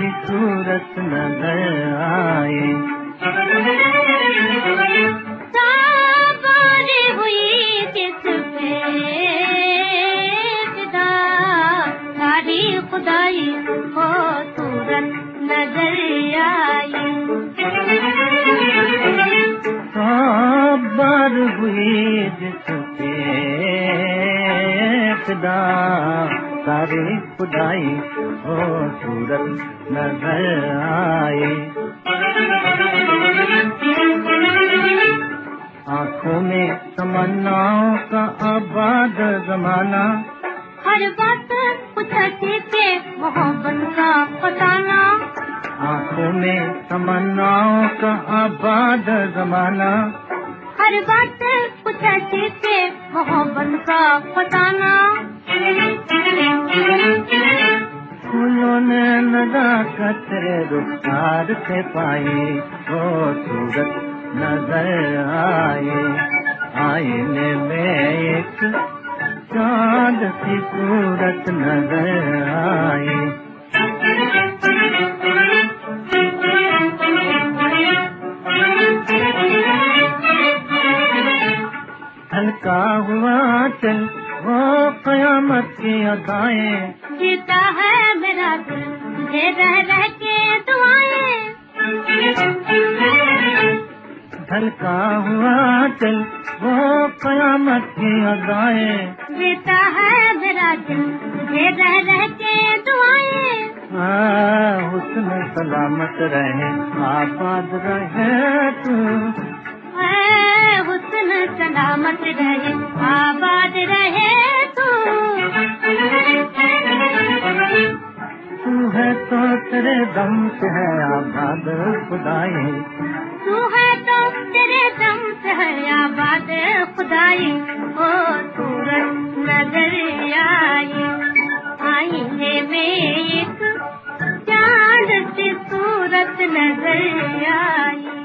सी सूरत नजर आए। साबारी हुई किस पे फिदा, सारी खुदाई को सूरत नजर आई। साबार हुई जिस पे फिदा, सारी खुदाई को सूरत नजर आए। आँखों में तमन्नाओं का आबाद जमाना, हर बात पूछती के मोहब्बत का फसाना। आँखों में तमन्नाओं का आबाद जमाना, हर बात पूछती के मोहब्बत का फसाना। फूलों ने नजाकत रुखसार से पाई, वो सूरत नजर आए। आईने में एक चाँद सी सूरत नजर आए। हल्का हुआ चल वो कयामत की अदाएं, जीता है मेरा दिल तुझे रह रह के दुआएं। हल्का हुआ चल वो कयामत की अदाएं, जीता है मेरा दिल तुझे रह रह के दुआएं। हुस्न सलामत रहे आबाद रहे तू, हुस्न सलामत रहे आबाद रहे तू। तू है तो तेरे दम से है आबाद खुदाई, तू है तो तेरे दम से है आबाद खुदाई। ओ सूरत नजर आई, आईने में एक चाँद सी सूरत नजर आई।